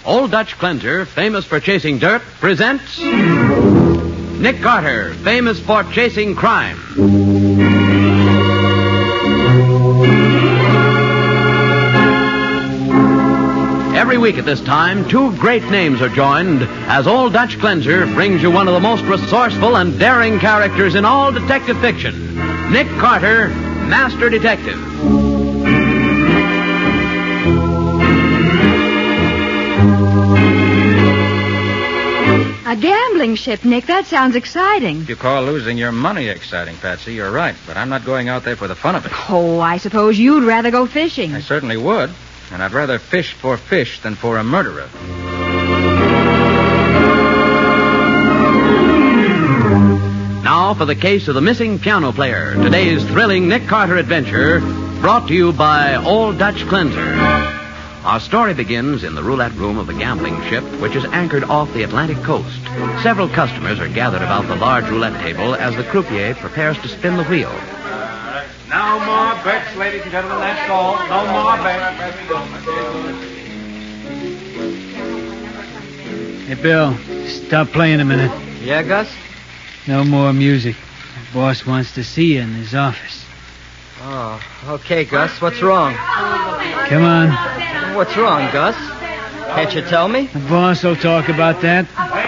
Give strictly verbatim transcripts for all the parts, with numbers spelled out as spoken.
Old Dutch Cleanser, famous for chasing dirt, presents Nick Carter, famous for chasing crime. Every week at this time, two great names are joined as Old Dutch Cleanser brings you one of the most resourceful and daring characters in all detective fiction, Nick Carter, Master Detective. A gambling ship, Nick. That sounds exciting. If you call losing your money exciting, Patsy, you're right. But I'm not going out there for the fun of it. Oh, I suppose you'd rather go fishing. I certainly would. And I'd rather fish for fish than for a murderer. Now for the case of the missing piano player. Today's thrilling Nick Carter adventure, brought to you by Old Dutch Cleanser. Our story begins in the roulette room of the gambling ship, which is anchored off the Atlantic coast. Several customers are gathered about the large roulette table as the croupier prepares to spin the wheel. Uh, no more bets, ladies and gentlemen. That's all. No more bets. Hey, Bill, stop playing a minute. Yeah, Gus? No more music. The boss wants to see you in his office. Oh, okay, Gus. What's wrong? Come on. What's wrong, Gus? Can't you tell me? The boss will talk about that.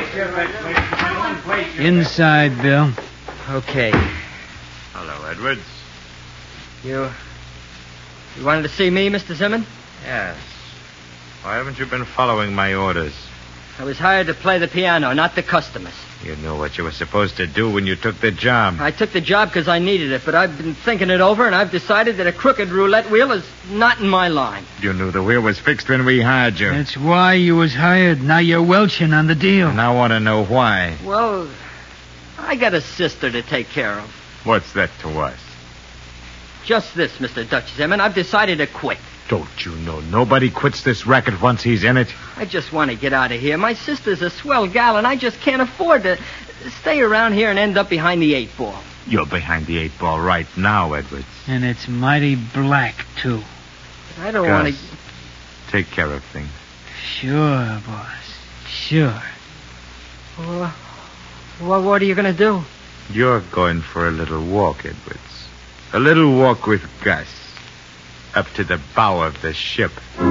Inside, Bill. Okay. Hello, Edwards. You... You wanted to see me, Mister Zimmern? Yes. Why haven't you been following my orders? I was hired to play the piano, not the customers. You knew what you were supposed to do when you took the job. I took the job because I needed it, but I've been thinking it over, and I've decided that a crooked roulette wheel is not in my line. You knew the wheel was fixed when we hired you. That's why you was hired. Now you're welching on the deal. And I want to know why. Well, I got a sister to take care of. What's that to us? Just this, Mister Dutch Zimmern. I've decided to quit. Don't you know nobody quits this racket once he's in it? I just want to get out of here. My sister's a swell gal, and I just can't afford to stay around here and end up behind the eight ball. You're behind the eight ball right now, Edwards. And it's mighty black, too. I don't want to... Take care of things. Sure, boss. Sure. Well, well what are you going to do? You're going for a little walk, Edwards. A little walk with Gus. Up to the bow of the ship.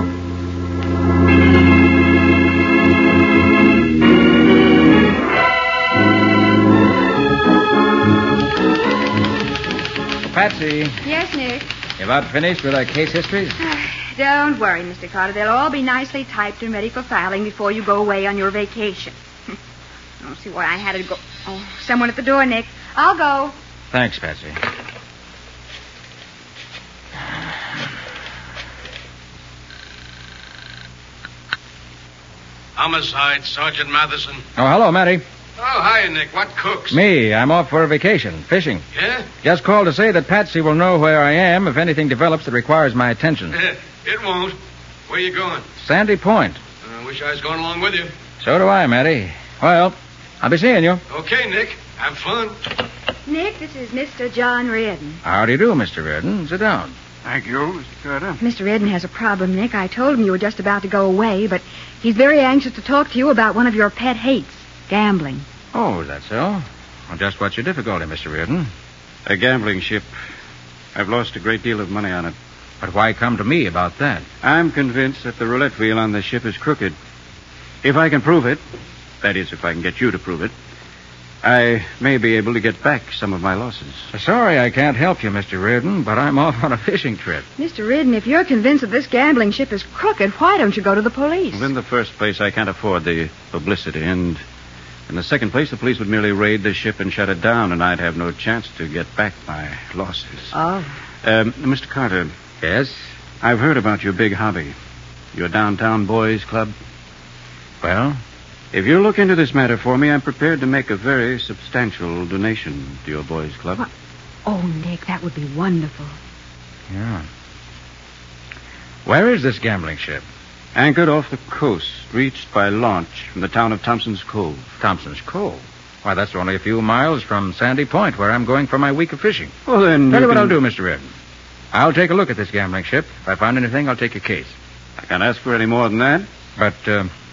Patsy, Yes, Nick? you about finished with our case histories? Don't worry, Mister Carter. They'll all be nicely typed and ready for filing before you go away on your vacation. I don't see why I had to go... Oh, someone at the door, Nick. I'll go. Thanks, Patsy. Homicide, Sergeant Matheson. Oh, hello, Matty. Oh, hiya, Nick. What cooks? Me. I'm off for a vacation, fishing. Yeah? Just called to say that Patsy will know where I am if anything develops that requires my attention. It won't. Where you going? Sandy Point. I wish I was going along with you. So do I, Matty. Well, I'll be seeing you. Okay, Nick. Have fun. Nick, this is Mister John Reardon. How do you do, Mister Reardon? Sit down. Thank you, Mister Carter. Mister Reardon has a problem, Nick. I told him you were just about to go away, but he's very anxious to talk to you about one of your pet hates, gambling. Oh, is that so? Well, just what's your difficulty, Mister Reardon? A gambling ship. I've lost a great deal of money on it. But why come to me about that? I'm convinced that the roulette wheel on the ship is crooked. If I can prove it, that is, if I can get you to prove it, I may be able to get back some of my losses. Sorry I can't help you, Mister Reardon, but I'm off on a fishing trip. Mister Reardon, if you're convinced that this gambling ship is crooked, why don't you go to the police? Well, in the first place, I can't afford the publicity, and in the second place, the police would merely raid the ship and shut it down, and I'd have no chance to get back my losses. Oh. Um, Mister Carter. Yes? I've heard about your big hobby, your downtown boys club. Well? If you'll look into this matter for me, I'm prepared to make a very substantial donation to your boys club. What? Oh, Nick, that would be wonderful. Yeah. Where is this gambling ship? Anchored off the coast, reached by launch from the town of Thompson's Cove. Thompson's Cove? Why, that's only a few miles from Sandy Point, where I'm going for my week of fishing. Well, then... Tell you what can... I'll do, Mister Reardon. I'll take a look at this gambling ship. If I find anything, I'll take your case. I can't ask for any more than that. But, uh,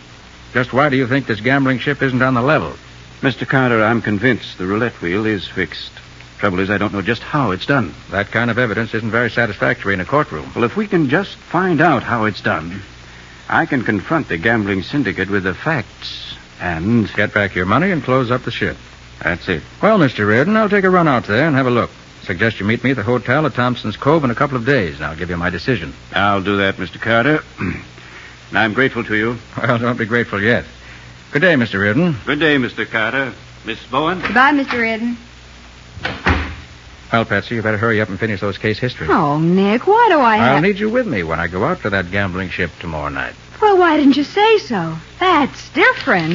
Just why do you think this gambling ship isn't on the level? Mister Carter, I'm convinced the roulette wheel is fixed. Trouble is, I don't know just how it's done. That kind of evidence isn't very satisfactory in a courtroom. Well, if we can just find out how it's done, I can confront the gambling syndicate with the facts and... Get back your money and close up the ship. That's it. Well, Mister Reardon, I'll take a run out there and have a look. Suggest you meet me at the hotel at Thompson's Cove in a couple of days, and I'll give you my decision. I'll do that, Mister Carter. And I'm grateful to you. Well, don't be grateful yet. Good day, Mister Reardon. Good day, Mister Carter. Miss Bowen? Goodbye, Mister Reardon. Well, Patsy, you better hurry up and finish those case histories. Oh, Nick, why do I have... I'll need you with me when I go out to that gambling ship tomorrow night. Well, why didn't you say so? That's different.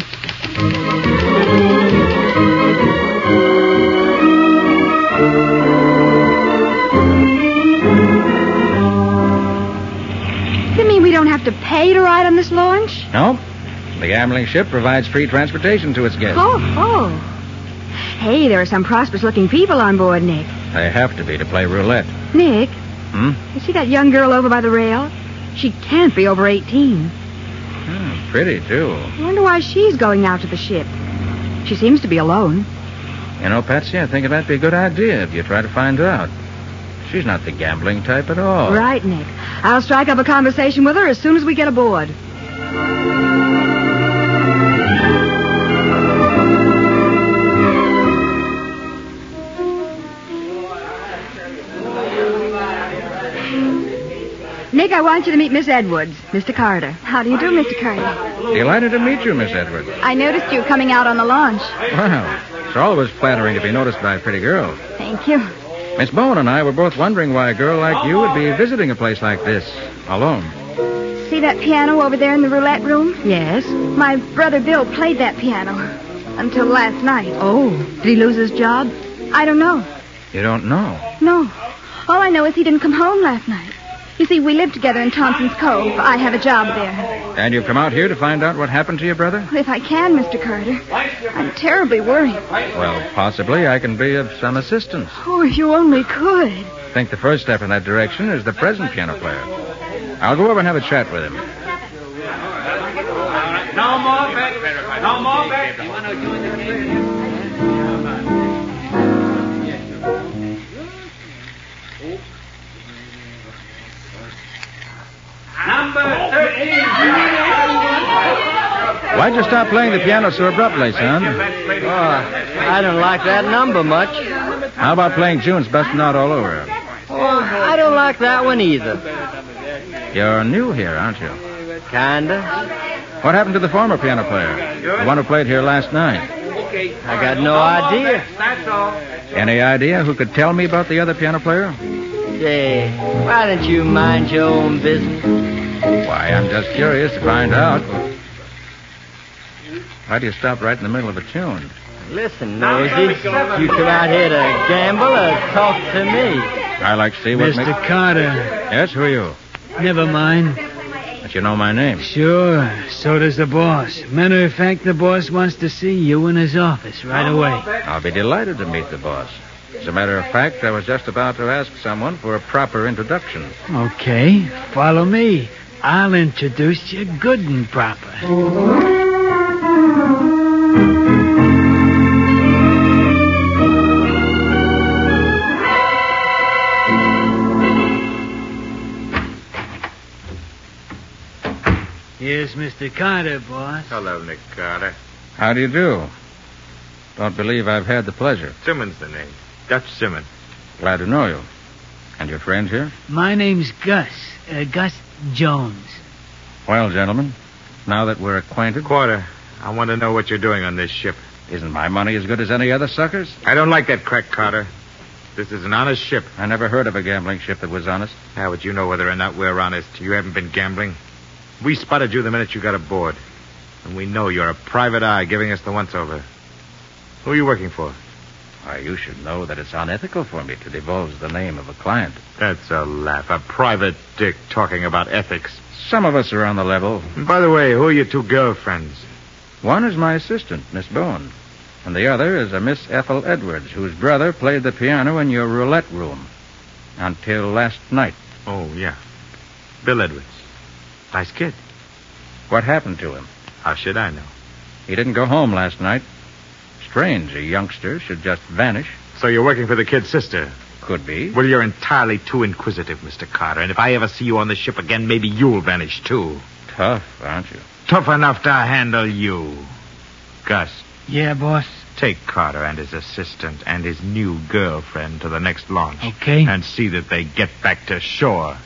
You mean we don't have to pay to ride on this launch? No. The gambling ship provides free transportation to its guests. Oh, oh. Hey, there are some prosperous-looking people on board, Nick. They have to be to play roulette. Nick? Hmm? You see that young girl over by the rail? She can't be over eighteen. Hmm, pretty, too. I wonder why she's going out to the ship. She seems to be alone. You know, Patsy, I think it might be a good idea if you try to find out. She's not the gambling type at all. Right, Nick. I'll strike up a conversation with her as soon as we get aboard. Nick, I want you to meet Miss Edwards, Mister Carter. How do you do, Mister Carter? Delighted to meet you, Miss Edwards. I noticed you coming out on the launch. Well, it's always flattering to be noticed by a pretty girl. Thank you. Miss Bowen and I were both wondering why a girl like you would be visiting a place like this, alone. See that piano over there in the roulette room? Yes. My brother Bill played that piano until last night. Oh, did he lose his job? I don't know. You don't know? No. All I know is he didn't come home last night. You see, we live together in Thompson's Cove. I have a job there. And you've come out here to find out what happened to your brother? If I can, Mister Carter. I'm terribly worried. Well, possibly I can be of some assistance. Oh, if you only could. I think the first step in that direction is the present piano player. I'll go over and have a chat with him. No more bets. No more bets. You want to join the game? Number thirteen. Why'd you stop playing the piano so abruptly, son? Oh, I don't like that number much. How about playing June's Bustin' Out All Over? Oh, I don't like that one either. You're new here, aren't you? Kinda. What happened to the former piano player? The one who played here last night? I got no idea. That's all. Any idea who could tell me about the other piano player? Say, why don't you mind your own business? Why, I'm just curious to find out. Why do you stop right in the middle of a tune? Listen, Nosy, you come out here to gamble or talk to me? I like to see what Mister makes... Carter. Yes, who are you? Never mind. But you know my name. Sure, so does the boss. Matter of fact, the boss wants to see you in his office right away. I'll be delighted to meet the boss. As a matter of fact, I was just about to ask someone for a proper introduction. Okay, follow me. I'll introduce you good and proper. Here's Mister Carter, boss. Hello, Nick Carter. How do you do? Don't believe I've had the pleasure. Simmons the name. Dutch Simmons. Glad to know you. And your friend here? My name's Gus. Uh, Gus Jones. Well, gentlemen, now that we're acquainted... Quarter, I want to know what you're doing on this ship. Isn't my money as good as any other sucker's? I don't like that crack, Carter. This is an honest ship. I never heard of a gambling ship that was honest. How would you know whether or not we're honest? You haven't been gambling. We spotted you the minute you got aboard. And we know you're a private eye giving us the once-over. Who are you working for? Why, you should know that it's unethical for me to divulge the name of a client. That's a laugh. A private dick talking about ethics. Some of us are on the level. And by the way, who are your two girlfriends? One is my assistant, Miss Bowen. And the other is a Miss Ethel Edwards, whose brother played the piano in your roulette room. Until last night. Oh, yeah. Bill Edwards. Nice kid. What happened to him? How should I know? He didn't go home last night. Strange, a youngster should just vanish. So you're working for the kid's sister? Could be. Well, you're entirely too inquisitive, Mister Carter. And if I ever see you on the ship again, maybe you'll vanish, too. Tough, aren't you? Tough enough to handle you. Gus. Yeah, boss. Take Carter and his assistant and his new girlfriend to the next launch. Okay. And see that they get back to shore.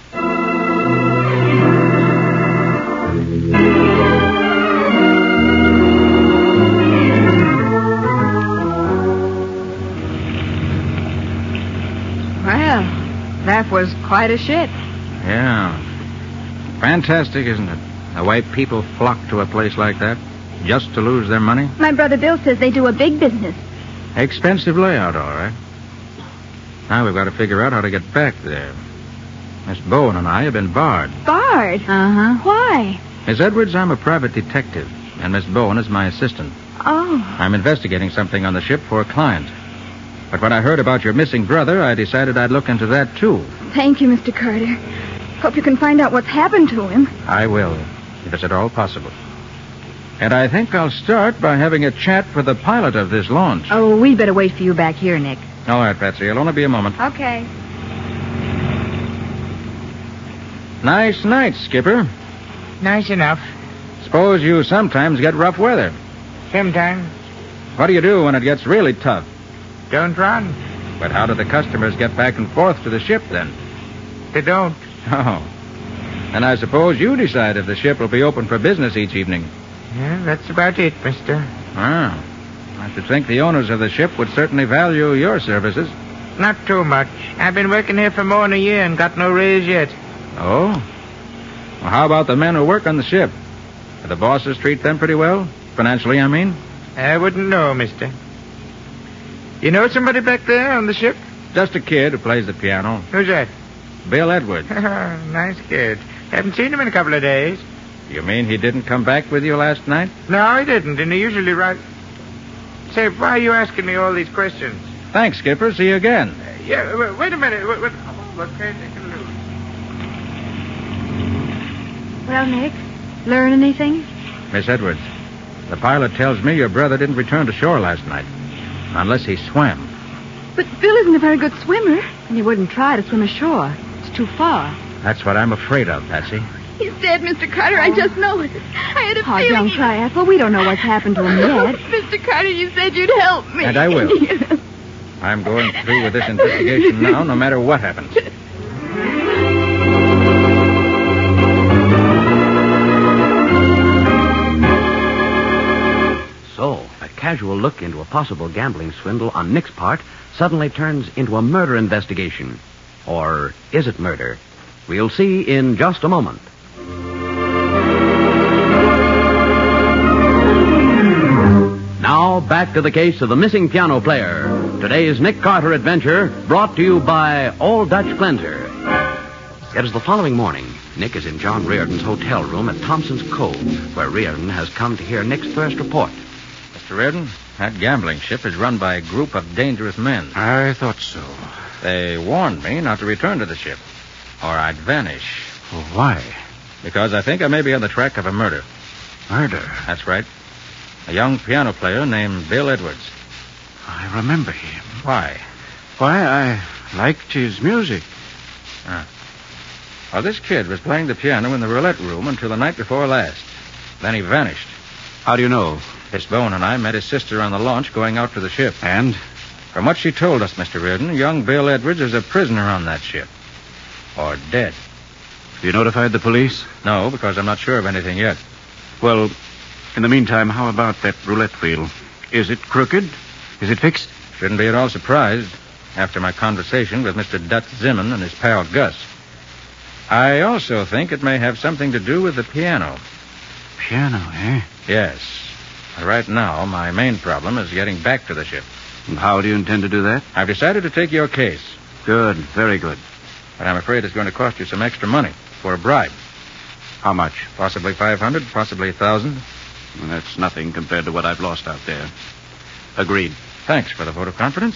Well, that was quite a ship. Yeah. Fantastic, isn't it? The way people flock to a place like that just to lose their money. My brother Bill says they do a big business. Expensive layout, all right. Now we've got to figure out how to get back there. Miss Bowen and I have been barred. Barred? Uh-huh. Why? Miss Edwards, I'm a private detective, and Miss Bowen is my assistant. Oh. I'm investigating something on the ship for a client. But when I heard about your missing brother, I decided I'd look into that, too. Thank you, Mister Carter. Hope you can find out what's happened to him. I will, if it's at all possible. And I think I'll start by having a chat with the pilot of this launch. Oh, we'd better wait for you back here, Nick. All right, Patsy. It'll only be a moment. Okay. Nice night, Skipper. Nice enough. Suppose you sometimes get rough weather. Sometimes. What do you do when it gets really tough? Don't run. But how do the customers get back and forth to the ship, then? They don't. Oh. And I suppose you decide if the ship will be open for business each evening. Yeah, that's about it, mister. Ah. I should think the owners of the ship would certainly value your services. Not too much. I've been working here for more than a year and got no raise yet. Oh? Well, how about the men who work on the ship? Do the bosses treat them pretty well? Financially, I mean? I wouldn't know, mister. You know somebody back there on the ship? Just a kid who plays the piano. Who's that? Bill Edwards. Nice kid. Haven't seen him in a couple of days. You mean he didn't come back with you last night? No, he didn't, and he usually writes... Say, why are you asking me all these questions? Thanks, Skipper. See you again. Uh, yeah, wait, wait a minute. Wait, wait. Oh, what can I lose? Well, Nick, learn anything? Miss Edwards, the pilot tells me your brother didn't return to shore last night. Unless he swam. But Bill isn't a very good swimmer. And he wouldn't try to swim ashore. It's too far. That's what I'm afraid of, Patsy. He's dead, Mister Carter. I just know it. I had a Oh, feeling... don't he- try it. Well, we don't know what's happened to him yet. Mister Carter, you said you'd help me. And I will. I'm going through with this investigation now, no matter what happens. So, a casual look into a possible gambling swindle on Nick's part suddenly turns into a murder investigation. Or is it murder? We'll see in just a moment. Now, back to the case of the missing piano player. Today's Nick Carter adventure brought to you by Old Dutch Cleanser. It is the following morning. Nick is in John Reardon's hotel room at Thompson's Cove, where Reardon has come to hear Nick's first report. Mister Reardon, that gambling ship is run by a group of dangerous men. I thought so. They warned me not to return to the ship, or I'd vanish. Well, why? Because I think I may be on the track of a murder. Murder? That's right. A young piano player named Bill Edwards. I remember him. Why? Why, I liked his music. Ah. Well, this kid was playing the piano in the roulette room until the night before last. Then he vanished. How do you know? Miss Bowen and I met his sister on the launch going out to the ship. And? From what she told us, Mister Reardon, young Bill Edwards is a prisoner on that ship. Or dead. Have you notified the police? No, because I'm not sure of anything yet. Well, in the meantime, how about that roulette wheel? Is it crooked? Is it fixed? Shouldn't be at all surprised after my conversation with Mister Dutch Zimmern and his pal Gus. I also think it may have something to do with the piano. Piano, eh? Yes. Right now, my main problem is getting back to the ship. And how do you intend to do that? I've decided to take your case. Good, very good. But I'm afraid it's going to cost you some extra money for a bribe. How much? Possibly five hundred, possibly a thousand. Well, that's nothing compared to what I've lost out there. Agreed. Thanks for the vote of confidence.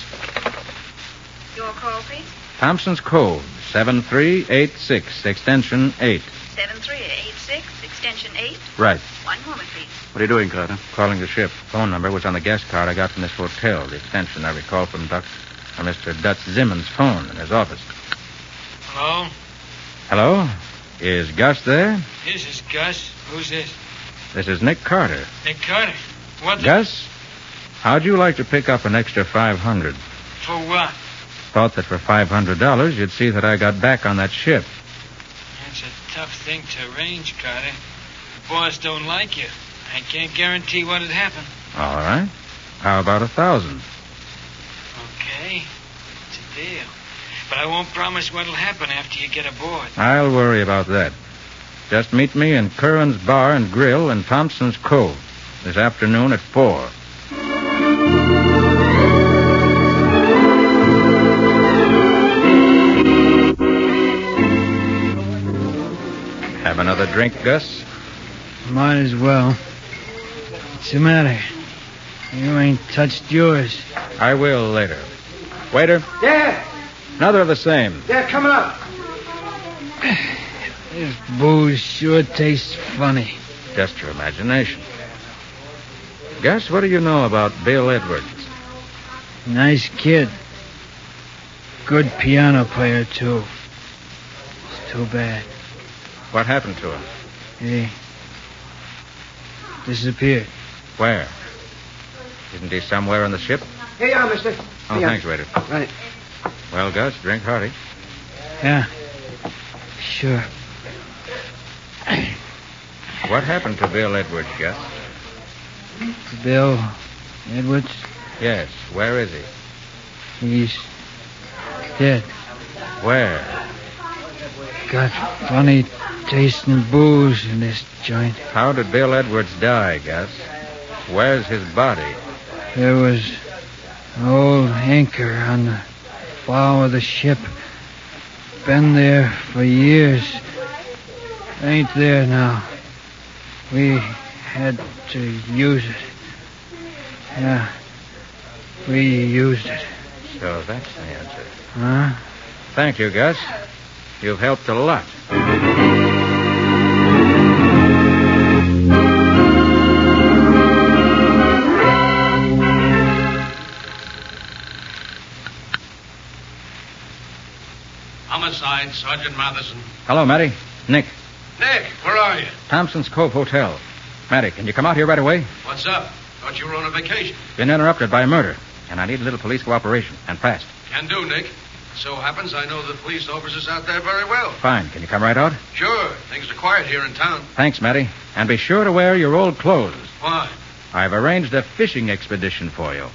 Your call, please. Thompson's Cove, seven three eight six, extension eight. seven three eight six, extension eight. Right. One moment, please. What are you doing, Carter? Calling the ship. Phone number was on the guest card I got from this hotel. The extension I recall from Dutch, from Mister Dutch Zimmons' phone in his office. Hello? Hello? Is Gus there? This is Gus. Who's this? This is Nick Carter. Nick Carter. What the... Gus, how'd you like to pick up an extra five hundred? For what? Thought that for five hundred dollars you'd see that I got back on that ship. That's a tough thing to arrange, Carter. The boss don't like you. I can't guarantee what'd happen. All right. How about a thousand? Okay. It's a deal. But I won't promise what'll happen after you get aboard. I'll worry about that. Just meet me in Curran's Bar and Grill in Thompson's Cove this afternoon at four. Have another drink, Gus? Might as well. What's the matter? You ain't touched yours. I will later. Waiter, Yeah, another of the same. yeah, coming up. This booze sure tastes funny. Just your imagination. Gus, what do you know about Bill Edwards? Nice kid. Good piano player, too. It's too bad. What happened to him? He disappeared. Where? Isn't he somewhere on the ship? Here you are, mister. Oh, Here. thanks, waiter. Right. Well, Gus, drink hearty. Yeah, sure. What happened to Bill Edwards, Gus? Bill Edwards? Yes, where is he? He's dead. Where? Got funny tasting booze in this joint. How did Bill Edwards die, Gus? Where's his body? There was an old anchor on the bow of the ship. Been there for years. Ain't there now. We had to use it. Yeah, we used it. So that's the answer. Huh? Thank you, Gus. You've helped a lot. Homicide, Sergeant Matheson. Hello, Matty. Nick. Nick, where are you? Thompson's Cove Hotel. Matty, can you come out here right away? What's up? Thought you were on a vacation. Been interrupted by a murder, and I need a little police cooperation, and fast. Can do, Nick. So happens I know the police officers out there very well. Fine. Can you come right out? Sure. Things are quiet here in town. Thanks, Matty. And be sure to wear your old clothes. Why? I've arranged a fishing expedition for you.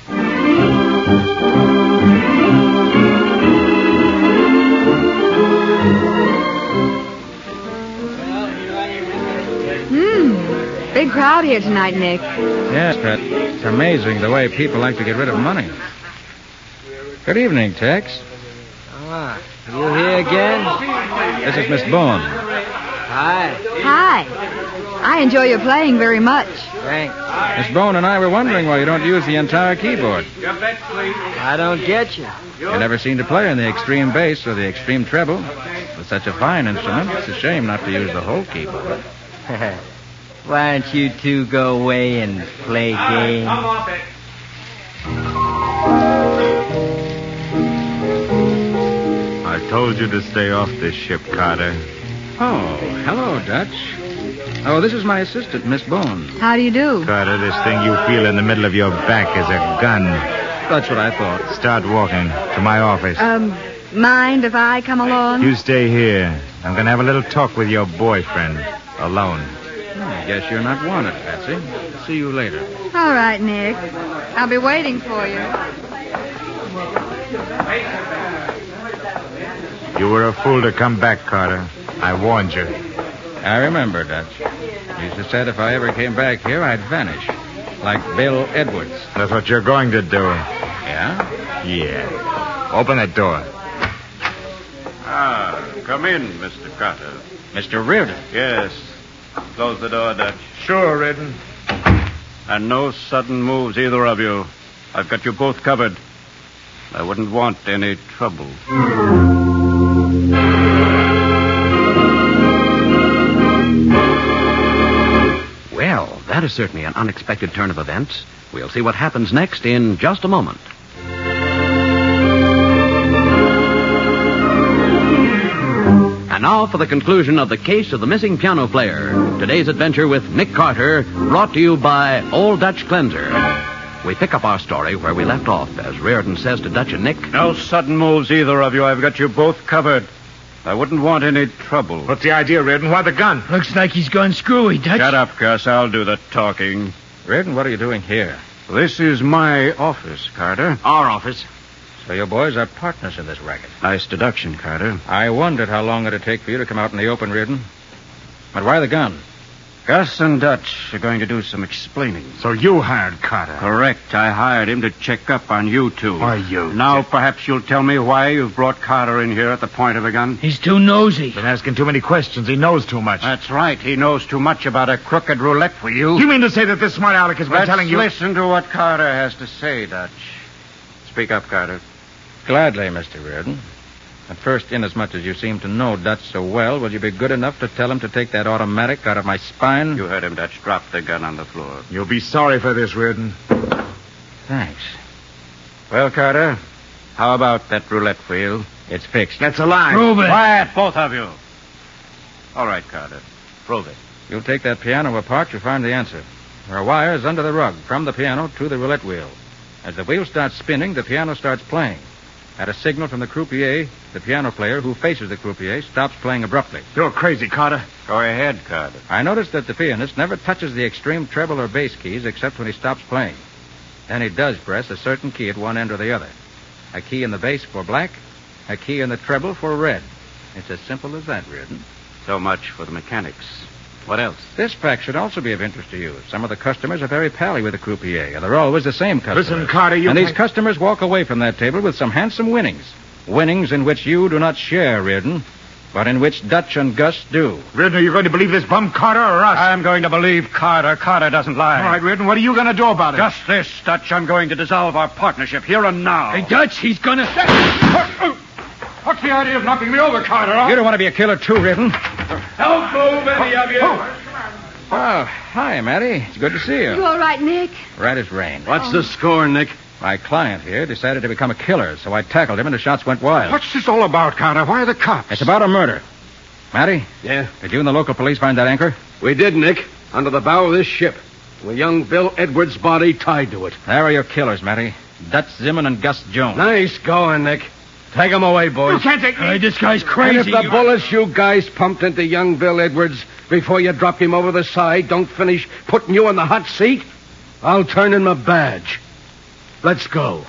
Hmm. Big crowd here tonight, Nick. Yes, but it's amazing the way people like to get rid of money. Good evening, Tex. Ah, you here again? This is Miss Boone. Hi. Hi. I enjoy your playing very much. Thanks. Miss Boone and I were wondering why you don't use the entire keyboard. I don't get you. You never seem to play on the extreme bass or the extreme treble. With such a fine instrument, it's a shame not to use the whole keyboard. Why don't you two go away and play games? I told you to stay off this ship, Carter. Oh, hello, Dutch. Oh, this is my assistant, Miss Boone. How do you do? Carter, this thing you feel in the middle of your back is a gun. That's what I thought. Start walking to my office. Um, mind if I come along? You stay here. I'm going to have a little talk with your boyfriend. Alone. I guess you're not wanted, Patsy. See you later. All right, Nick. I'll be waiting for you. You were a fool to come back, Carter. I warned you. I remember, Dutch. You used to said if I ever came back here, I'd vanish. Like Bill Edwards. That's what you're going to do. Yeah? Yeah. Open that door. Ah, come in, Mister Carter. Mister Reardon. Yes. Close the door, Dutch. Sure, Reardon. And no sudden moves, either of you. I've got you both covered. I wouldn't want any trouble. that is certainly an unexpected turn of events. We'll see what happens next in just a moment. And now for the conclusion of the case of the missing piano player. Today's adventure with Nick Carter, brought to you by Old Dutch Cleanser. We pick up our story where we left off as Reardon says to Dutch and Nick, No sudden moves, either of you. I've got you both covered. I wouldn't want any trouble. What's the idea, Reardon? Why the gun? Looks like he's gone screwy, Dutch. Shut up, Gus. I'll do the talking. Reardon, what are you doing here? This is my office, Carter. Our office. So you boys are partners in this racket. Nice deduction, Carter. I wondered how long it'd take for you to come out in the open, Reardon. But why the gun? Gus and Dutch are going to do some explaining. So you hired Carter? Correct. I hired him to check up on you two. Why, you? Now, perhaps you'll tell me why you've brought Carter in here at the point of a gun. He's too nosy. Been asking too many questions. He knows too much. That's right. He knows too much about a crooked roulette for you. You mean to say that this smart aleck has been Let's telling you... listen to what Carter has to say, Dutch. Speak up, Carter. Gladly, Mister Reardon. At first, inasmuch as you seem to know Dutch so well, will you be good enough to tell him to take that automatic out of my spine? You heard him, Dutch. Drop the gun on the floor. You'll be sorry for this, Reardon. Thanks. Well, Carter, how about that roulette wheel? It's fixed. That's a lie. Prove it. Quiet, both of you. All right, Carter. Prove it. You'll take that piano apart, you'll find the answer. There are wires under the rug, from the piano to the roulette wheel. As the wheel starts spinning, the piano starts playing. At a signal from the croupier, the piano player who faces the croupier stops playing abruptly. You're crazy, Carter. Go ahead, Carter. I noticed that the pianist never touches the extreme treble or bass keys except when he stops playing. Then he does press a certain key at one end or the other. A key in the bass for black, a key in the treble for red. It's as simple as that, Reardon. So much for the mechanics. What else? This fact should also be of interest to you. Some of the customers are very pally with the croupier, and they're always the same customers. Listen, Carter, you... And these can't- customers walk away from that table with some handsome winnings. Winnings in which you do not share, Reardon, but in which Dutch and Gus do. Reardon, are you going to believe this bum Carter or us? I'm going to believe Carter. Carter doesn't lie. All right, Reardon, what are you going to do about it? Just this, Dutch. I'm going to dissolve our partnership here and now. Hey, Dutch, he's gonna... What's the idea of knocking me over, Carter? Huh? You don't want to be a killer, too, Reardon. Don't move, any of you. Oh, hi, Matty. It's good to see you. You all right, Nick? Right as rain. What's the score, Nick? My client here decided to become a killer, so I tackled him and the shots went wild. What's this all about, Carter? Why are the cops? It's about a murder. Matty, Yeah? did you and the local police find that anchor? We did, Nick. Under the bow of this ship. With young Bill Edwards' body tied to it. There are your killers, Matty. Dutch Zimmern and Gus Jones. Nice going, Nick. Take 'em away, boys. You can't take me. Hey, this guy's And crazy. if the You- bullets you guys pumped into young Bill Edwards before you dropped him over the side don't finish putting you in the hot seat, I'll turn in my badge. Let's go.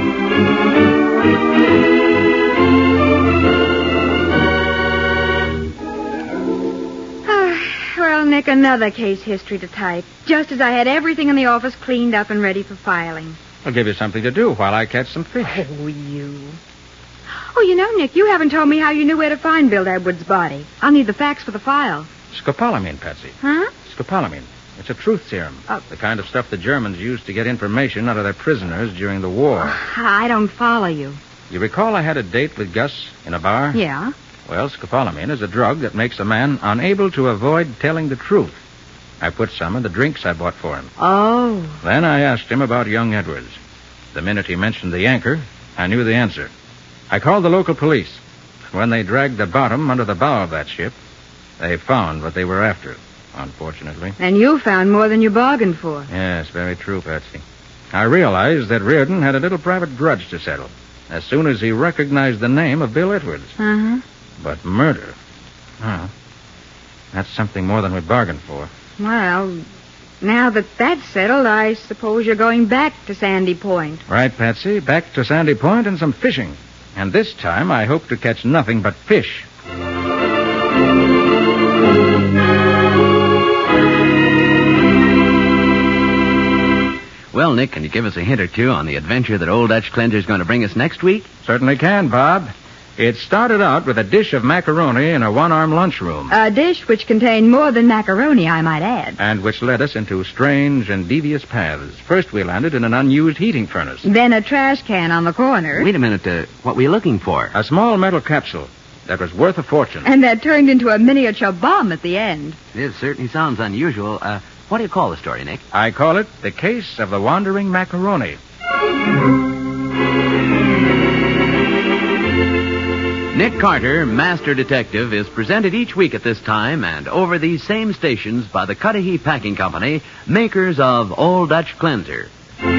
Well, Nick, another case history to type. Just as I had everything in the office cleaned up and ready for filing. I'll give you something to do while I catch some fish. Oh, you. Oh, you know, Nick, you haven't told me how you knew where to find Bill Edwards' body. I'll need the facts for the file. Scopolamine, Patsy. Huh? Scopolamine. It's a truth serum. Oh. The kind of stuff the Germans used to get information out of their prisoners during the war. I don't follow you. You recall I had a date with Gus in a bar? Yeah? Well, scopolamine is a drug that makes a man unable to avoid telling the truth. I put some in the drinks I bought for him. Oh. Then I asked him about young Edwards. The minute he mentioned the anchor, I knew the answer. I called the local police. When they dragged the bottom under the bow of that ship, they found what they were after, unfortunately. And you found more than you bargained for. Yes, very true, Patsy. I realized that Reardon had a little private grudge to settle as soon as he recognized the name of Bill Edwards. Uh-huh. But murder, well, that's something more than we bargained for. Well, now that that's settled, I suppose you're going back to Sandy Point. Right, Patsy, back to Sandy Point and some fishing. And this time I hope to catch nothing but fish. Well, Nick, can you give us a hint or two on the adventure that Old Dutch Cleanser's going to bring us next week? Certainly can, Bob. It started out with a dish of macaroni in a one-arm lunchroom. A dish which contained more than macaroni, I might add. And which led us into strange and devious paths. First, we landed in an unused heating furnace. Then a trash can on the corner. Wait a minute. Uh, what were you looking for? A small metal capsule that was worth a fortune. And that turned into a miniature bomb at the end. It certainly sounds unusual. Uh, What do you call the story, Nick? I call it The Case of the Wandering Macaroni. Nick Carter, Master Detective, is presented each week at this time and over these same stations by the Cudahy Packing Company, makers of Old Dutch Cleanser.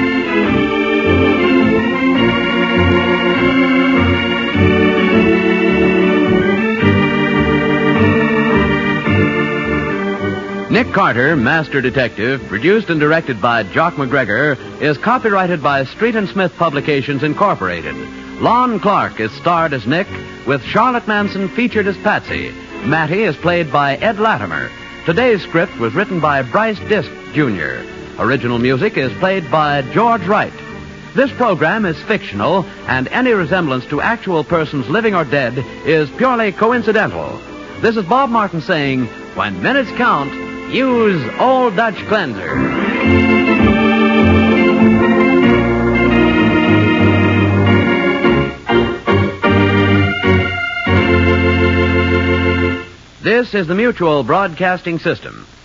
Nick Carter, Master Detective, produced and directed by Jock McGregor, is copyrighted by Street and Smith Publications, Incorporated. Lon Clark is starred as Nick, with Charlotte Manson featured as Patsy. Mattie is played by Ed Latimer. Today's script was written by Bryce Disk, Junior Original music is played by George Wright. This program is fictional, and any resemblance to actual persons living or dead is purely coincidental. This is Bob Martin saying, when minutes count, use Old Dutch Cleanser. This is the Mutual Broadcasting System.